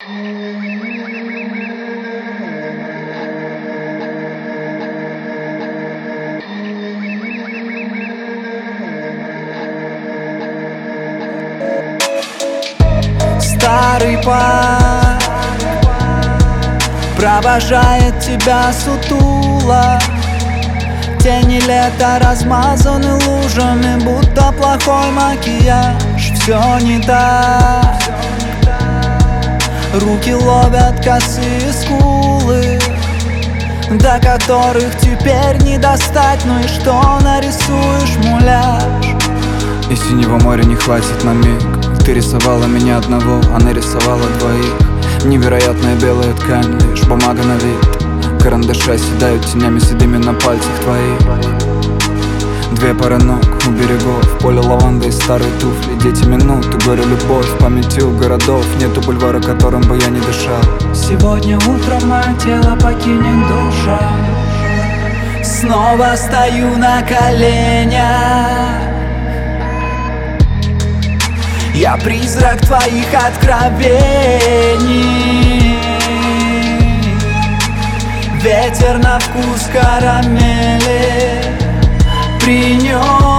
Старый парк провожает тебя сутуло. Тени лета размазаны лужами, будто плохой макияж. Все не так. Руки ловят косые скулы, до которых теперь не достать. Ну и что нарисуешь, муляж? И синего моря не хватит на миг. Ты рисовала меня одного, а нарисовала двоих. Невероятная белая ткань, лишь бумага на вид. Карандаши оседают тенями седыми на пальцах твоих. Две пары ног у берегов, поле лаванды и старые туфли. Дети минуты, горе, любовь, памятью городов. Нету бульвара, которым бы я не дышал. Сегодня утром мое тело покинет душа. Снова стою на коленях. Я призрак твоих откровений. Ветер на вкус карамели принес.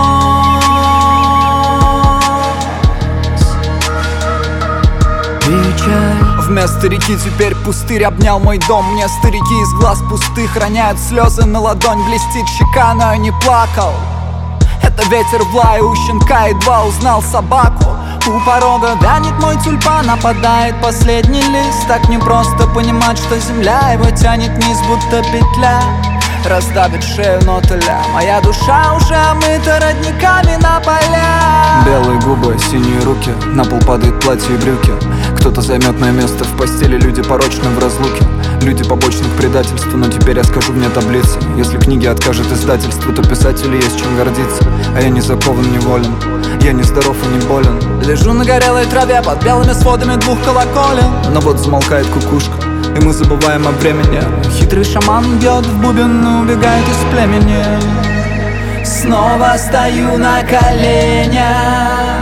Печаль. Вместо реки теперь пустырь обнял мой дом. Мне старики из глаз пустых роняют слезы на ладонь. Блестит щека, но я не плакал. Это ветер в лае, у щенка едва узнал собаку. У порога вянет мой тюльпан, нападает последний лист. Так непросто понимать, что земля его тянет вниз, будто петля. Раздавит шею нотеля. Моя душа уже омыта родниками на полях. Белые губы, синие руки, на пол падает платье и брюки. Кто-то займет мое место в постели, люди порочны в разлуке. Люди побочны к предательству, но теперь я скажу мне таблицы. Если книги откажет издательство, то писателю есть чем гордиться. А я не закован, не волен, я не здоров и не болен. Лежу на горелой траве под белыми сводами двух колоколен. Но вот замолкает кукушка, и мы забываем о времени. Хитрый шаман бьет в бубен и убегает из племени. Снова стою на коленях.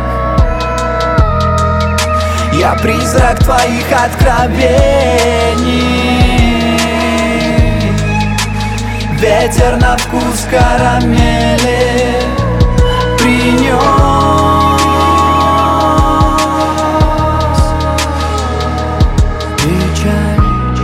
Я призрак твоих откровений. Ветер на вкус карамели принес. Печаль.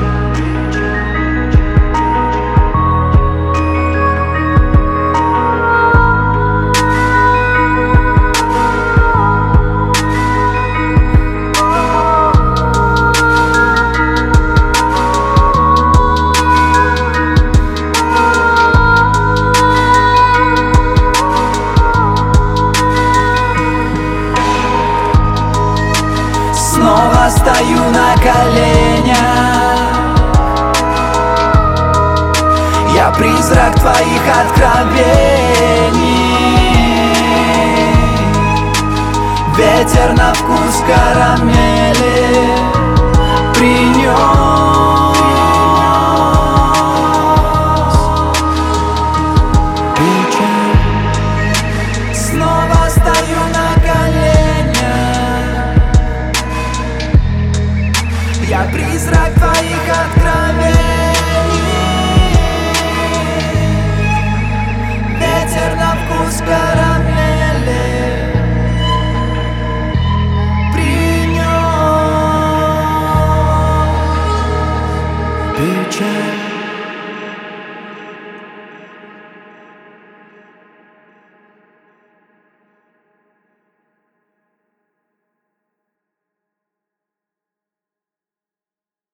Снова стою на коленях. Я призрак твоих откровений. Ветер на вкус карамели принес. Печаль. Снова стою на коленях. Я призрак твоих откровений. Ветер на вкус карамели принес. Печаль.